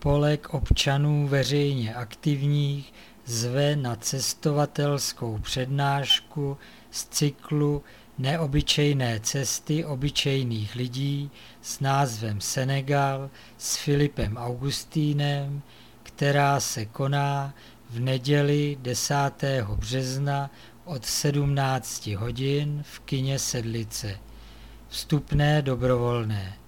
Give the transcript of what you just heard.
Spolek občanů veřejně aktivních zve na cestovatelskou přednášku z cyklu Neobyčejné cesty obyčejných lidí s názvem Senegal s Filipem Augustínem, která se koná v neděli 10. března od 17 hodin v kině Sedlice. Vstupné dobrovolné.